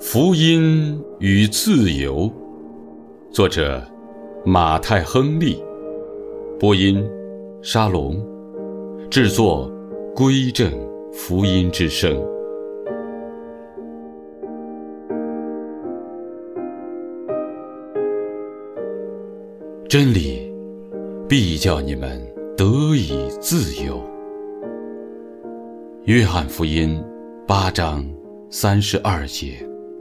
福音与自由，作者马太·亨利，播音沙龙，制作归正福音之声。真理必叫你们得以自由。约翰福音8章32节。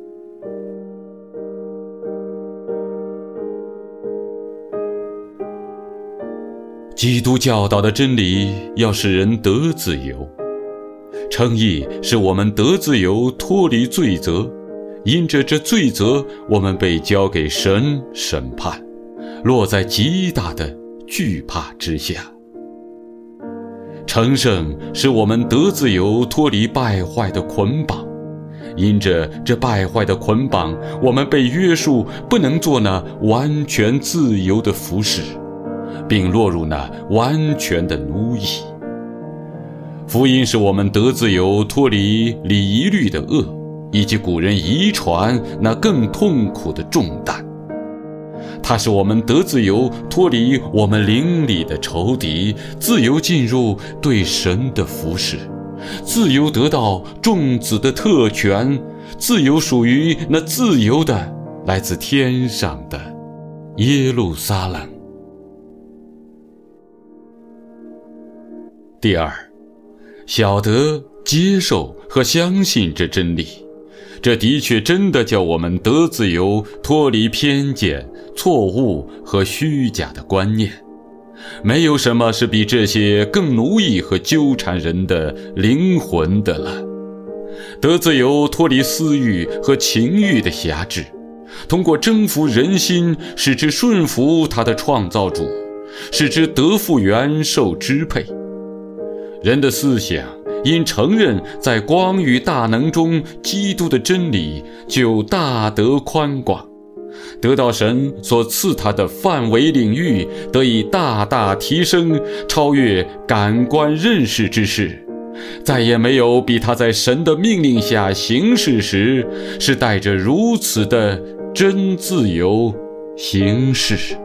基督教导的真理要使人得自由，称义是我们得自由脱离罪责，因着这罪责，我们被交给神审判，落在极大的惧怕之下。成圣使我们得自由脱离败坏的捆绑，因着这败坏的捆绑，我们被约束，不能做那完全自由的服侍，并落入那完全的奴役。福音使我们得自由脱离礼仪律的恶，以及古人遗传那更痛苦的重担。它使我们得自由脱离我们灵里的仇敌，自由进入对神的服侍，自由得到众子的特权，自由属于那自由的来自天上的耶路撒冷。第二，晓得、接受和相信这真理，这的确真的叫我们得自由，脱离偏见、错误和虚假的观念。没有什么是比这些更奴役和纠缠人的灵魂的了。得自由，脱离私欲和情欲的辖制，通过征服人心，使之顺服他的创造主，使之得复原受支配。人的思想因承认在光与大能中基督的真理，就大得宽广，得到神所赐他的范围领域，得以大大提升，超越感官认识之事。再也没有比他在神的命令下行事时，是带着如此的真自由行事。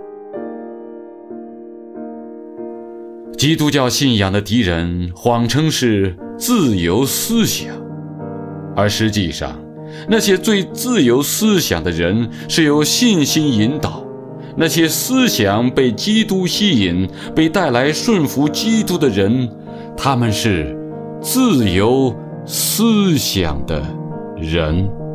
基督教信仰的敌人谎称是自由思想，而实际上，那些最自由思想的人是由信心引导，那些思想被基督吸引，被带来顺服基督的人，他们是自由思想的人。